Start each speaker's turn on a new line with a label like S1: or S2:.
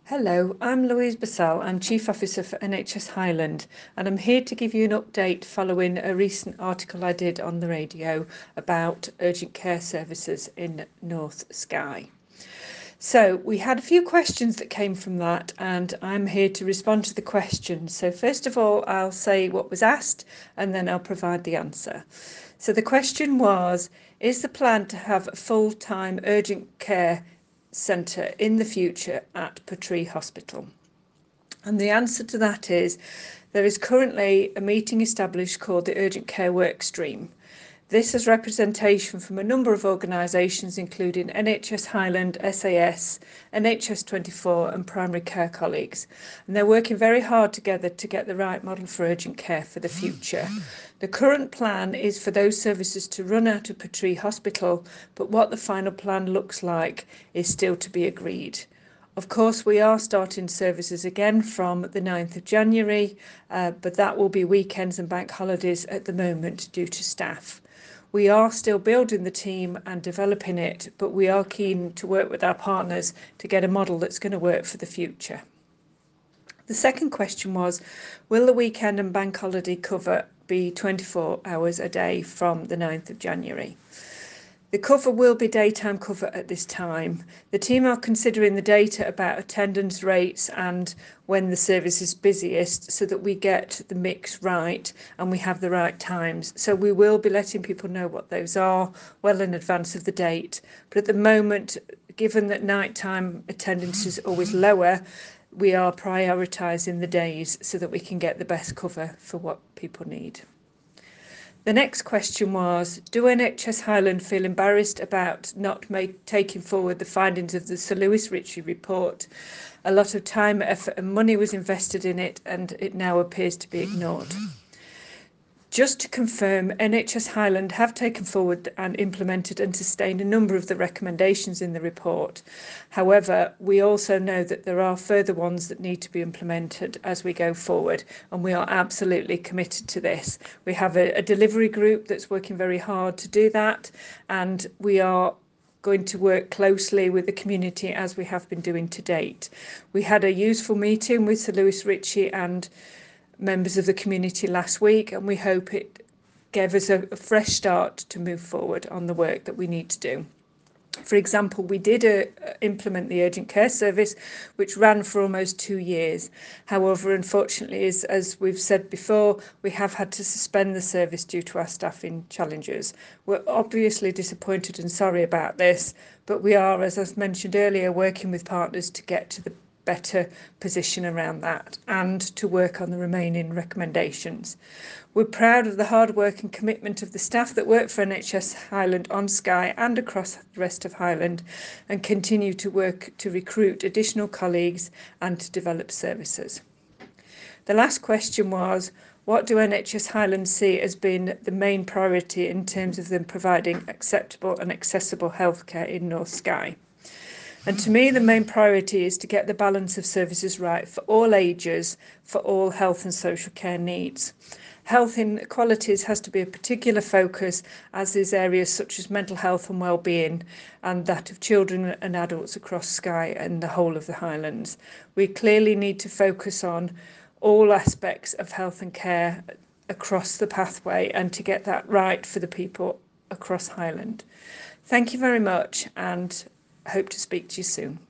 S1: Hello, I'm Louise Bassal. I'm Chief Officer for NHS Highland, and I'm here to give you an update following a recent article I did on the radio about urgent care services in North Skye. So we had a few questions that came from that, and I'm here to respond to the questions. So first of all, I'll say what was asked, and then I'll provide the answer. So the question was, is the plan to have a full-time urgent care centre in the future at Portree Hospital? And the answer to that is there is currently a meeting established called the Urgent Care Workstream. This has representation from a number of organisations including NHS Highland, SAS, NHS 24 and primary care colleagues. And they're working very hard together to get the right model for urgent care for the future. The current plan is for those services to run out of Portree Hospital, but what the final plan looks like is still to be agreed. Of course, we are starting services again from the 9th of January, but that will be weekends and bank holidays at the moment due to staff. We are still building the team and developing it, but we are keen to work with our partners to get a model that's going to work for the future. The second question was, will the weekend and bank holiday cover be 24 hours a day from the 9th of January? The cover will be daytime cover at this time. The team are considering the data about attendance rates and when the service is busiest so that we get the mix right and we have the right times. So we will be letting people know what those are well in advance of the date. But at the moment, given that nighttime attendance is always lower, we are prioritising the days so that we can get the best cover for what people need. The next question was, do NHS Highland feel embarrassed about not taking forward the findings of the Sir Lewis Ritchie report? A lot of time, effort and money was invested in it and it now appears to be ignored. Just to confirm, NHS Highland have taken forward and implemented and sustained a number of the recommendations in the report. However, we also know that there are further ones that need to be implemented as we go forward, and we are absolutely committed to this. We have a delivery group that's working very hard to do that, and we are going to work closely with the community as we have been doing to date. We had a useful meeting with Sir Lewis Ritchie and members of the community last week, and we hope it gave us a fresh start to move forward on the work that we need to do. For example, we did implement the urgent care service, which ran for almost 2 years. However, unfortunately, as we've said before, we have had to suspend the service due to our staffing challenges. We're obviously disappointed and sorry about this, but we are, as I mentioned earlier, working with partners to get to the better position around that and to work on the remaining recommendations. We're proud of the hard work and commitment of the staff that work for NHS Highland on Skye and across the rest of Highland, and continue to work to recruit additional colleagues and to develop services. The last question was, what do NHS Highland see as being the main priority in terms of them providing acceptable and accessible healthcare in North Skye? And to me, the main priority is to get the balance of services right for all ages, for all health and social care needs. Health inequalities has to be a particular focus, as is areas such as mental health and well-being, and that of children and adults across Skye and the whole of the Highlands. We clearly need to focus on all aspects of health and care across the pathway and to get that right for the people across Highland. Thank you very much, and hope to speak to you soon.